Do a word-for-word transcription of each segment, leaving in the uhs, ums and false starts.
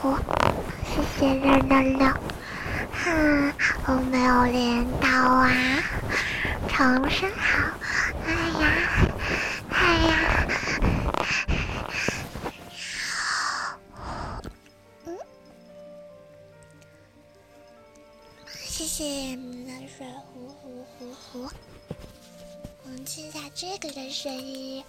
呼，谢谢六六六。哈，我没有连到啊，重生好，哎呀，哎呀，嗯，谢谢你的水呼呼呼呼，我们听一下这个的声音。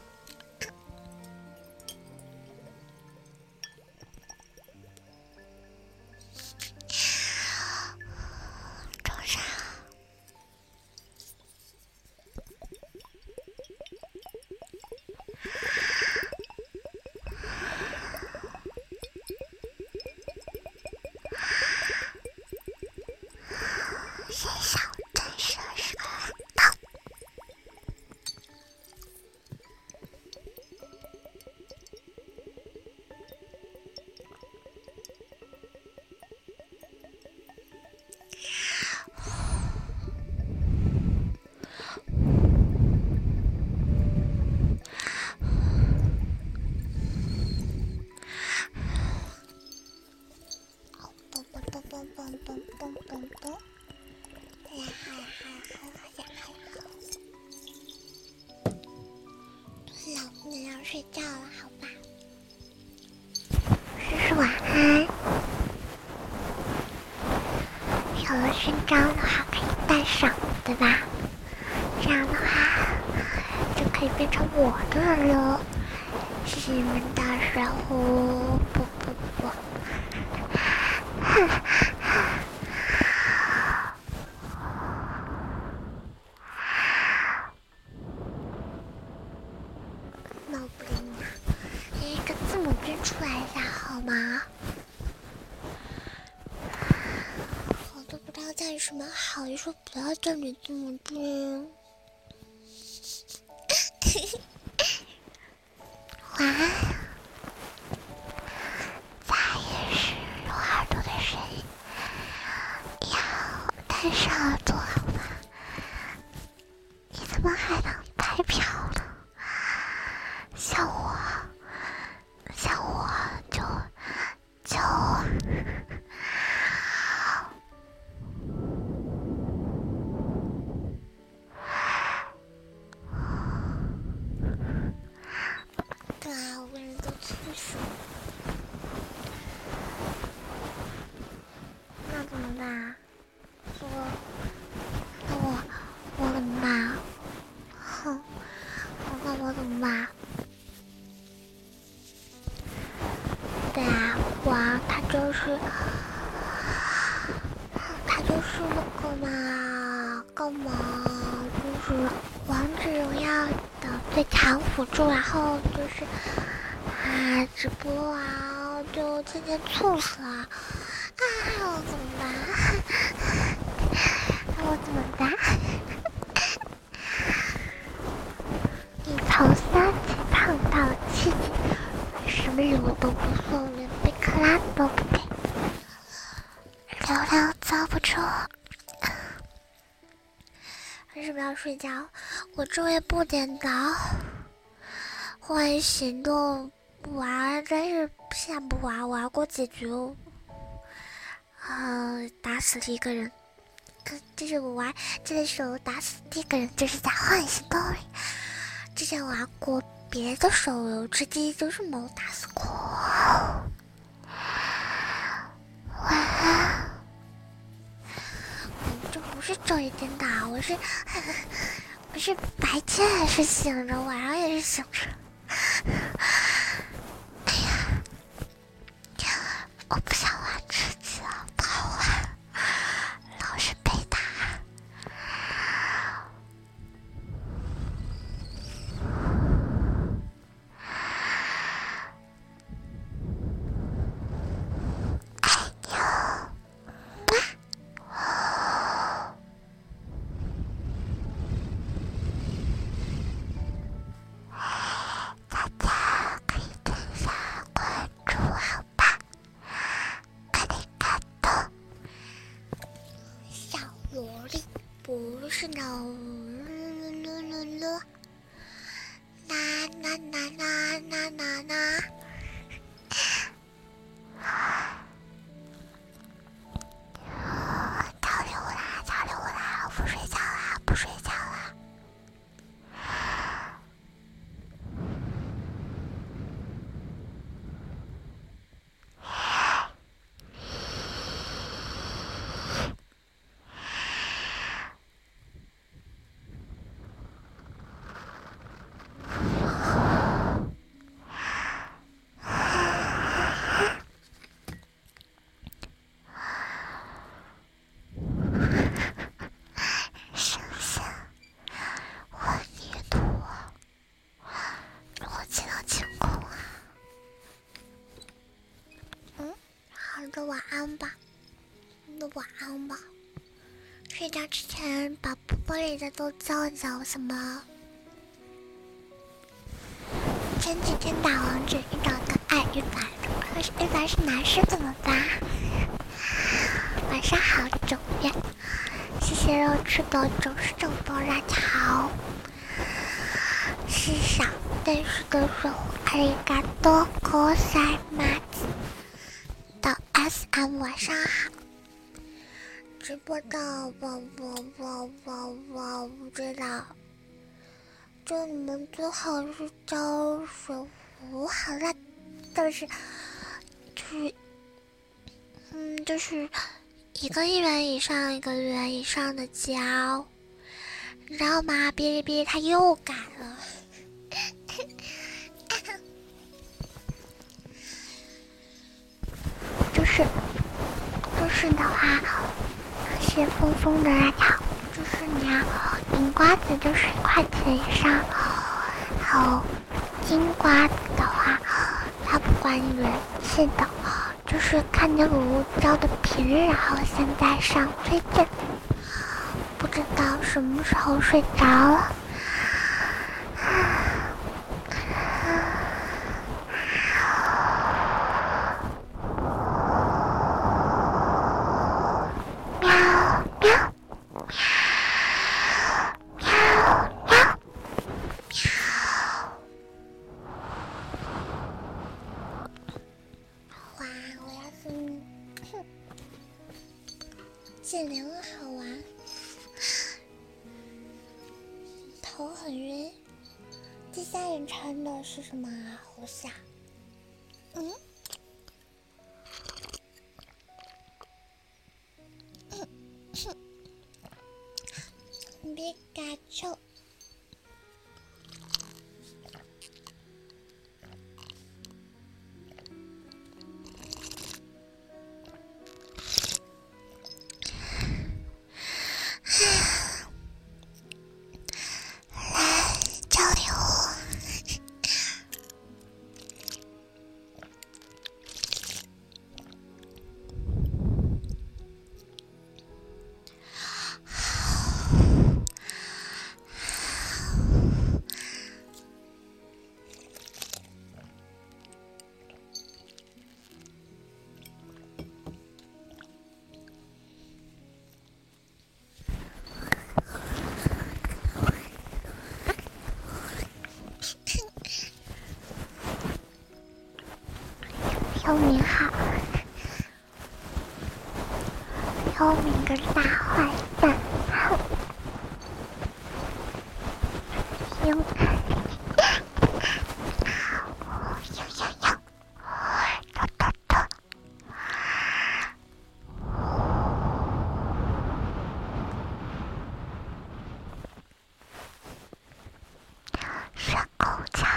谁想真是是个懒蛋。嘣嘣嘣嘣嘣嘣嘣嘣嘣！哎呀哎呀哎呀哎呀！老夫人要睡觉了，好吧？叔叔晚安。有了勋章的话可以带上，对吧？这样的话就可以变成我的人了。谢谢你们大水壶，不不不。闹不灵啊！一个字母拼出来一下好吗？我都不知道叫什么好，一说不要叫你字母拼。晚安。再也是有耳朵的声音，要戴上耳朵好吗？你怎么还能白嫖呢？像我，像我就就。对啊，我跟人都气死了。那怎么办？我，那我，我怎么办？哼，那我怎么办？对啊，我啊，他就是，他就是那个嘛，干嘛？就是王者荣耀的最强辅助，然后就是啊，直播啊，就天天猝死啊！啊，我怎么办？我怎么办？你从三级胖到了七级，什么礼物都不送，连贝壳拉都不给，流量遭不住。为什么要睡觉？我昼夜不颠倒，欢迎行动不玩，但是现在不玩，玩过几局，呃，打死了一个人。这是我玩这个手打死第一个人，就是在幻行动里。之前玩过别的手游吃鸡，就是没有打死过。晚安。我这不是昼夜颠倒，我是我是白天也是醒着，晚上也是醒着。哎呀，我不想玩吃鸡了，不好玩，老是被打。不是呢，了了了，啦啦啦啦啦啦啦。 一个晚安吧，一个晚安吧。睡觉之前把波波里的都叫一叫，什么？前几天打王者遇到个爱一百的，可是一百是男士怎么办？晚上好，九月，谢谢肉吃的九十九包辣条。是少，但是的水阿里嘎多科塞马子的 S M 晚上好。直播的我我我我我不知道，就你们最好是交水壶好了，但是就是嗯就是一个一元以上一个元以上的交，你知道吗？哔哩哔哩他又改了。就是就是的话，是疯疯的辣条，就是你要银瓜子就十块钱以上，还有金瓜子的话，它不管你人气的，就是看你乳乳交的频率，然后现在上推荐。不知道什么时候睡着了。剑灵好玩，头很晕。第三人称的是什么啊？我想，嗯，皮卡丘。幽冥好，幽冥个大坏蛋，幽，呦呦呦，哒哒哒，是狗叫。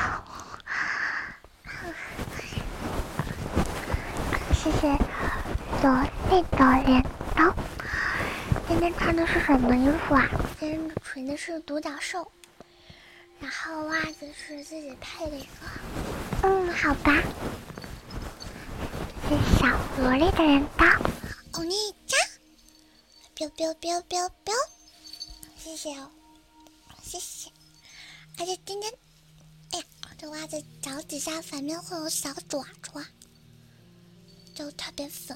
谢谢罗莉的镰刀。今天穿的是什么衣服啊？今天穿的是独角兽，然后袜子是自己配的一个。嗯，好吧。谢谢小萝莉的镰刀。欧尼酱 ，biu biu biu biu biu， 谢谢哦，谢谢。而且今天，哎呀，这袜子脚底下反面会有小爪爪。就特别粉，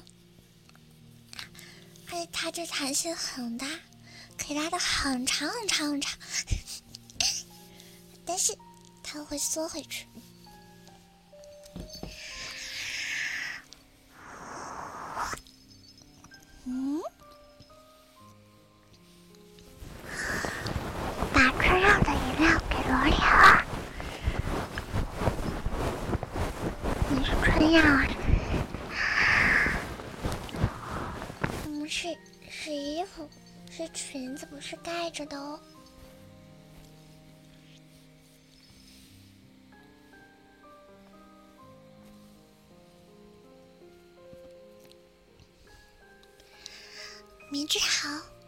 而且它这弹性很大，可以拉的很长很长很长，但是它会缩回去。嗯，把春药的饮料给萝莉了。你是春药啊？是是衣服，是裙子，不是盖着的哦。明治好。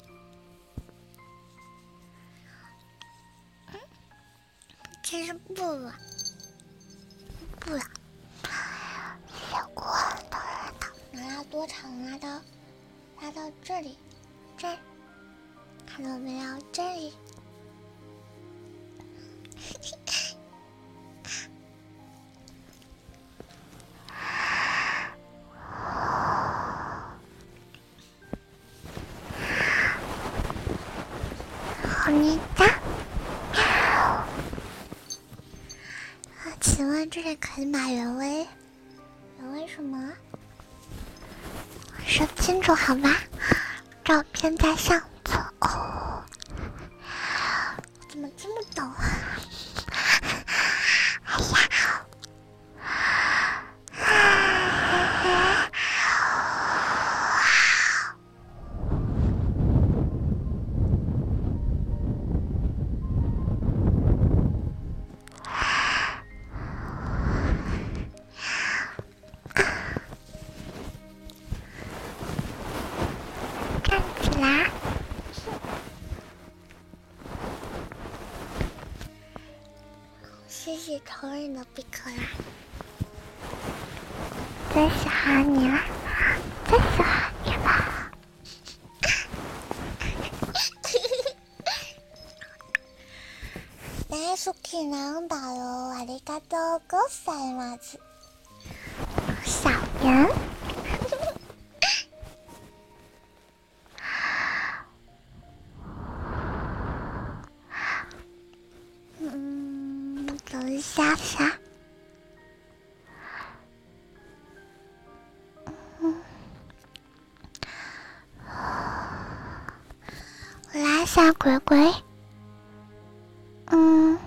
嗯，其实不了，不了。写过的人的能量多过场拉到拉到这里，这儿看到没有？这里。好，你的。请问这里可以买原味？原味什么？说清楚好吧？照片在相册。哦，怎么这么抖啊？哎呀！谢谢投影的贝壳啦，最喜欢你了，最喜欢你了。大好きなんだよ、ありがとうございます。小圆。等一下下，嗯，我拉下鬼鬼，嗯，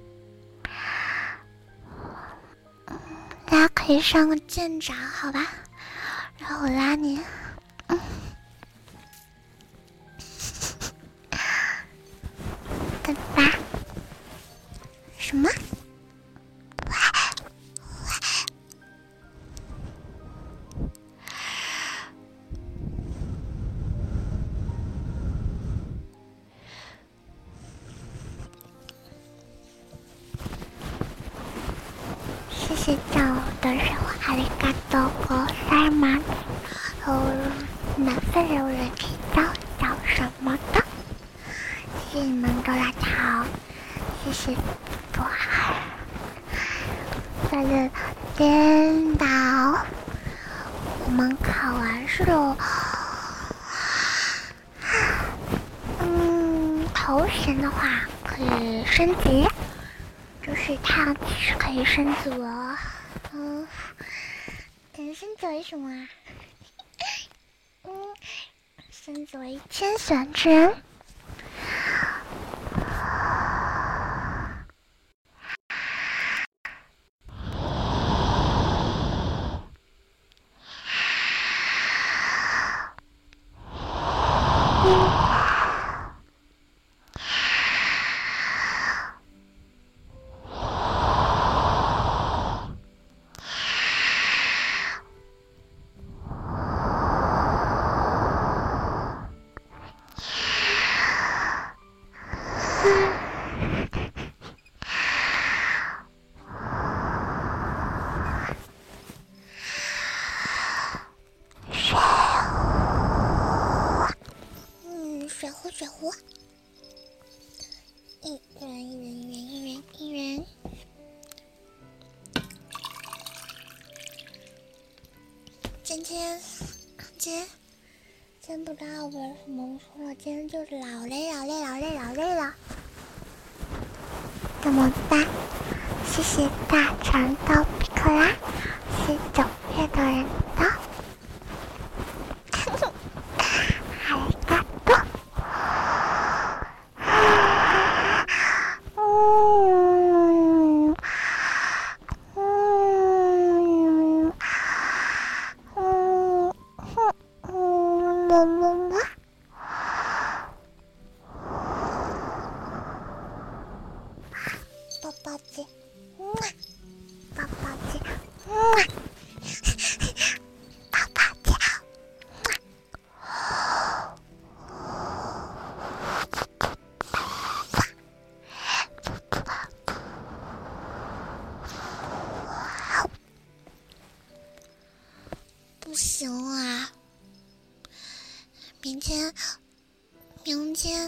大家可以上个舰长，好吧？然后我拉你，嗯，对吧？什么？谢谢叫我的人，阿里嘎多ございます。哦，免费留言可以叫叫什么的？谢谢你们的辣条，谢谢多海，在这颠倒。我们考完试了，嗯，头衔的话可以升级。就是它其实可以升级了，嗯，可以升级为什么啊？嗯，升级为千选之人。水壶，水壶，一元，一元，一元，一元，一元。今天，今天，今天不知道玩什么，我说了，今天就是老累，老累，老累，老累了。怎么办？谢谢大肠的皮克拉，谢谢九月的人的。抱抱姐，嗯，抱抱姐，嗯，抱抱姐，不行行啊，明天，明天，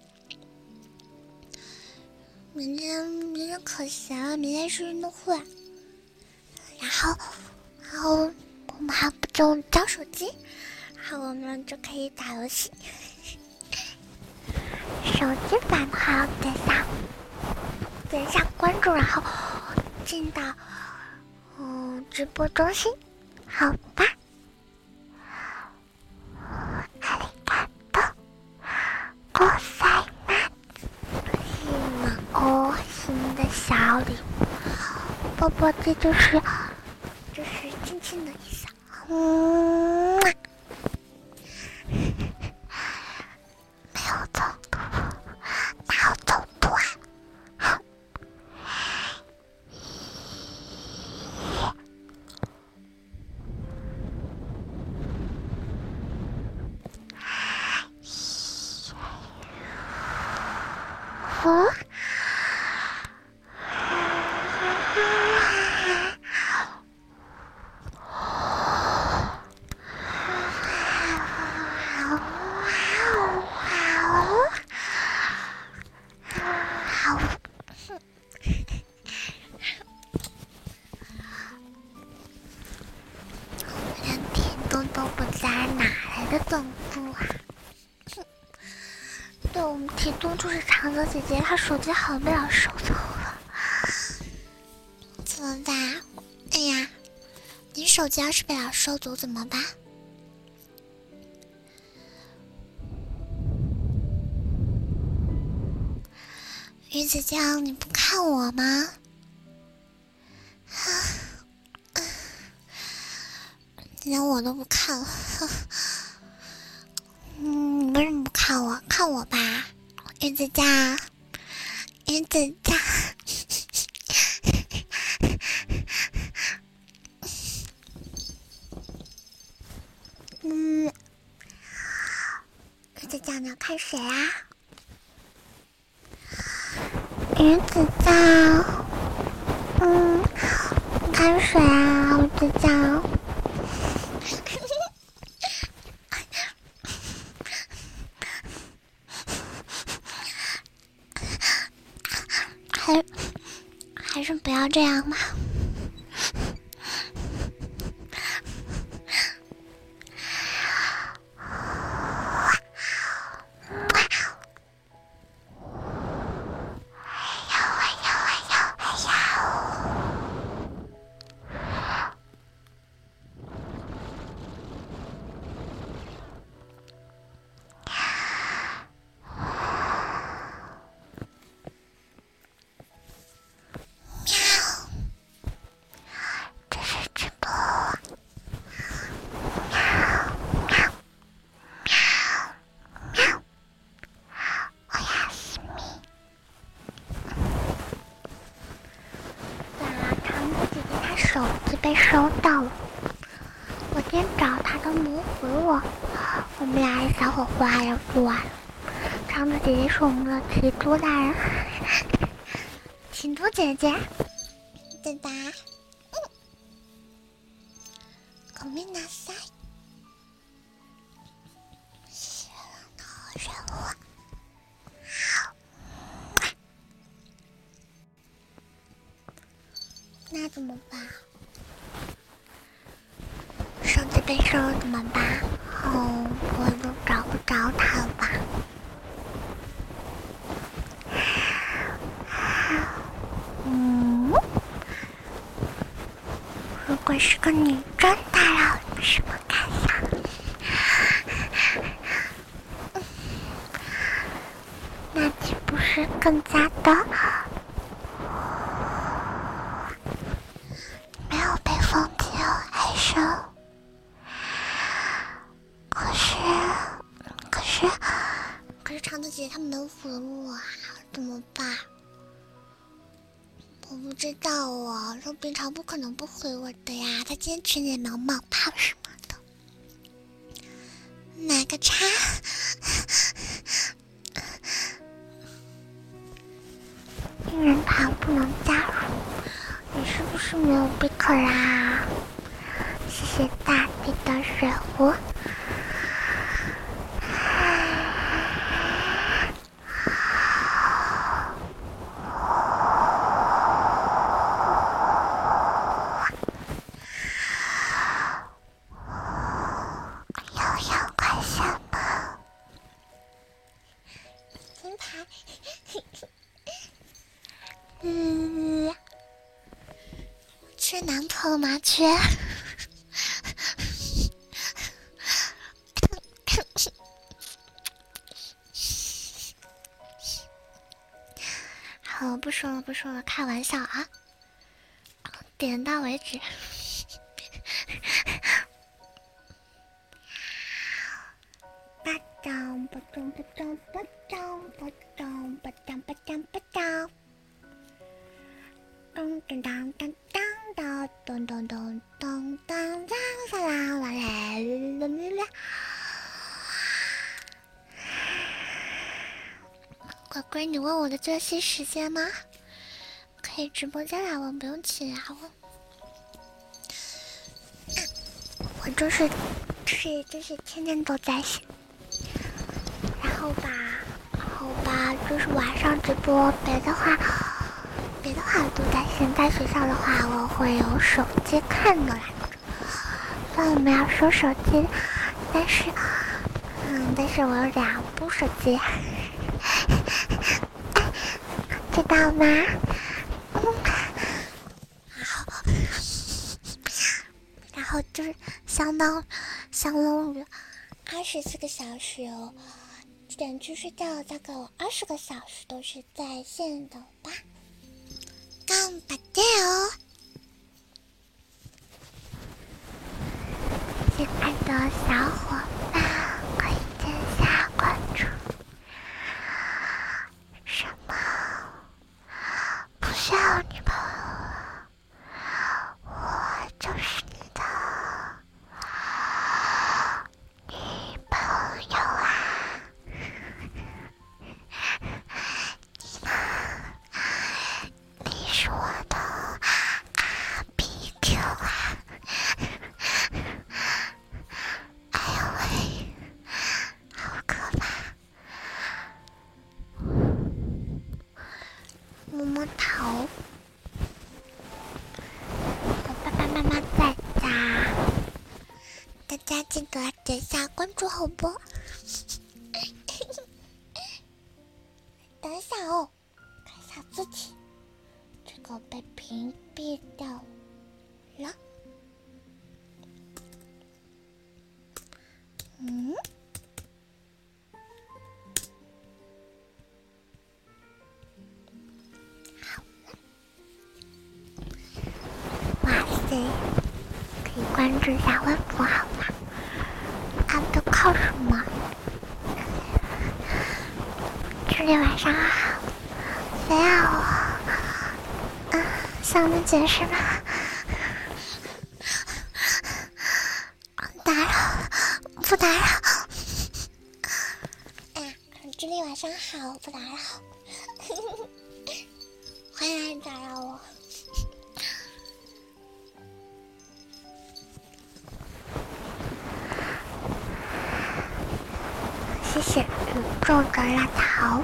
明天，明天可闲了，明天是运动会，然后，然后我们还不就交手机，然后我们就可以打游戏。手机版的话，点下，点下关注，然后进到嗯直播中心，好吧？阿里嘎多，ございます。是吗？哦，新的小礼物，宝宝，这就是就是亲亲的意思。嗯，没有走路，哪有走路啊？嗯。都不在，哪来的总部啊？对，我们提督就是长泽姐姐，她手机好像被老师收走了，怎么办？哎呀，你手机要是被老师收走怎么办？鱼子酱，你不看我吗？连我都不看了，嗯，你为什么不看我？看我吧，鱼子酱，鱼子酱，嗯，鱼子酱，你要看谁啊？鱼子酱，嗯，你看谁啊？鱼子酱。还还是不要这样吧。手机被收到了，我今天找他都没回我，我们俩一小火花要做完了。长子姐姐是我们的提督大人，提督姐姐，对吧？嗯，ごめんなさい。谢谢了，好人物。那怎么办？手机被收了怎么办？哦，我都找不着他了吧？嗯，如果是个女生打扰你什么感想？那岂不是更加的？长子姐姐他没回我啊，怎么办？我不知道啊，他平常不可能不回我的呀，他今天群里也没有冒泡什么的。哪个叉？应援团不能加入，你是不是没有贝壳啦？谢谢大地的水壶。嗯，缺男朋友吗？缺。好，不说了，不说了，开玩笑啊，点到为止。巴掌巴掌巴掌巴掌巴掌巴掌巴掌巴掌。咚咚当当当当咚咚咚咚当当啦啦啦啦啦啦！乖乖，你问我的作息时间吗？可以直播间来问，不用起来问。我就是就是就是天天都在线，然后吧，然后吧，就是晚上直播，别的话。别的话都在线，在学校的话我会有手机看的来着。虽然我们要收手机，但是，嗯，但是我有两部手机，知道吗？嗯，然后，然后就是相当相当于二十四个小时哦，点去睡觉大概有二十个小时都是在线的吧。干巴爹哦！亲爱的小伙伴，可以点下关注。什么？不需要女朋友了，我就是你的女朋友啊！你呢？你是我的阿 B Q 啊！哎呦喂，好可怕！摸摸头，我爸爸妈妈在家，大家记得点下关注好不？等一下哦，看一下字体。这个被屏蔽掉了。嗯，好了，哇塞，可以关注一下微博好吗？啊，都靠什么？今天晚上好，谁要我？向你解释吗？打扰，不打扰。哎呀，祝你晚上好，不打扰。欢迎来打扰我。谢谢宇宙的辣桃。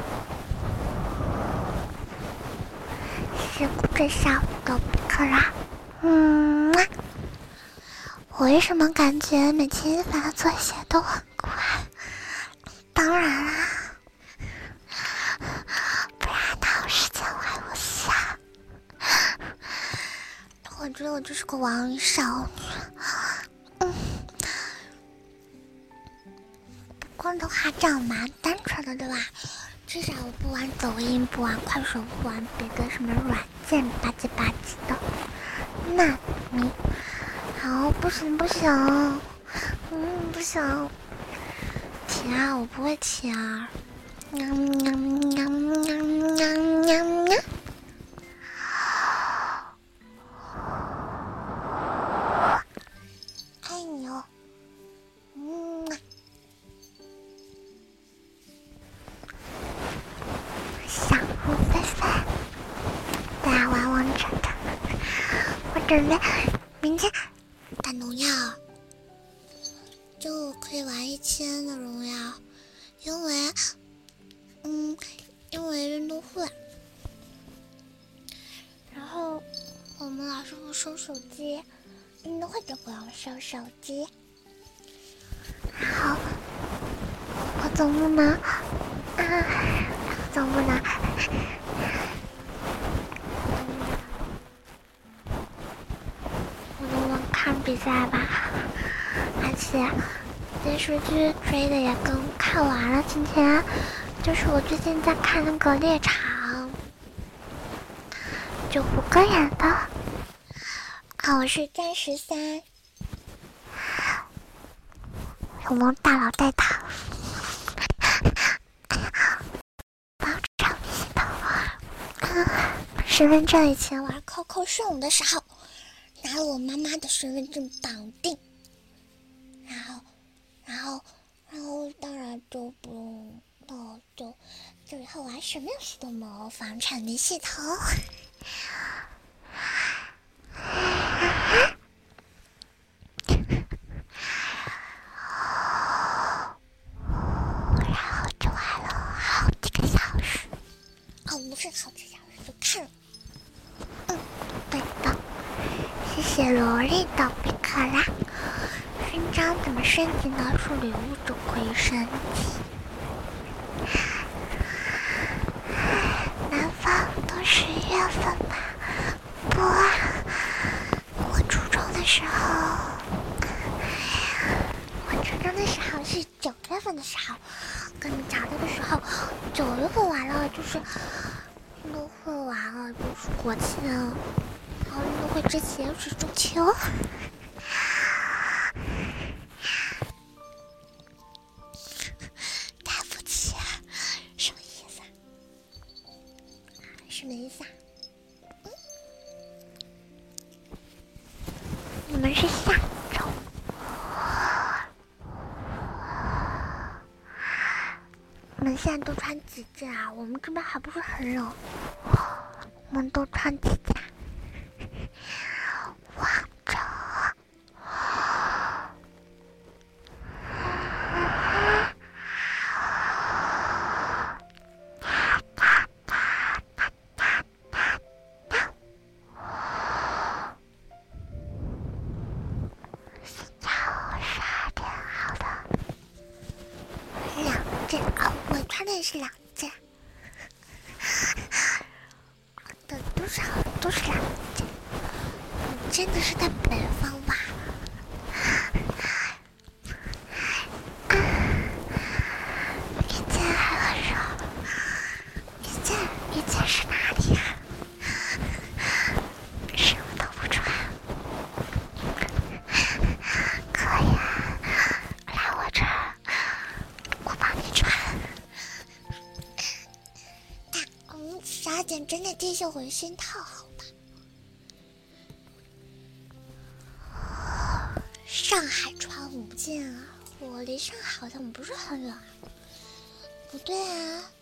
是最小的克拉，嗯，我为什么感觉每天把它做鞋都很快？当然啦，不然哪有时间玩游戏啊？我觉得我就是个网瘾少女，嗯，不过的话这样蛮单纯的，对吧？至少我不玩抖音，不玩快手，不玩别的什么软件吧唧吧唧的。那你好，不行不行，嗯，不行，停啊，我不会停啊。喵喵喵喵喵喵喵。爱你哦，嗯。想入非非，大家玩王者的，我准备明天打农药， 就可以玩一千的荣耀，因为，嗯，因为运动会。然后我们老师不收手机，运动会就不用收手机。然后我总不能，啊，总不能。看比赛吧，而且电视剧追的也刚看完了。今天就是我最近在看那个猎场，就胡歌演的啊，我是钻石三，有龙大佬带他，包场洗头。身份证以前玩 Q Q 顺舞的时候。拿了我妈妈的身份证绑定，然后，然后，然后当然就不用，哦，就就以后玩什么游戏都模仿产地系统，然后就玩了好几个小时，哦，不是好几个小时，就看了，嗯，对的。谢谢萝莉的贝壳啦！勋章怎么升级呢？是礼物就可以升级。南方都十一月份吧？不啊，我初中的时候，我初中的时候是九月份的时候，跟你讲的的时候，九月份完了就是运动会完了就是国庆。然后运动会之前是中秋，太不起啊！什么意思啊？什么意思啊？嗯，你们是下周，你们现在都穿几件啊？我们这边还不是很冷，我们都穿几件？王者，下午十二点，好的，两件啊，我穿的也是两件，的都是好，都是两件。真的是在北方吧？遇见还很热，遇见遇见是哪里呀？什么都不穿，可以啊，来我这儿，我帮你穿。嗯，十二点真的地秀回心套好吧？上海穿五件啊，我离上海好像不是很远。不对啊，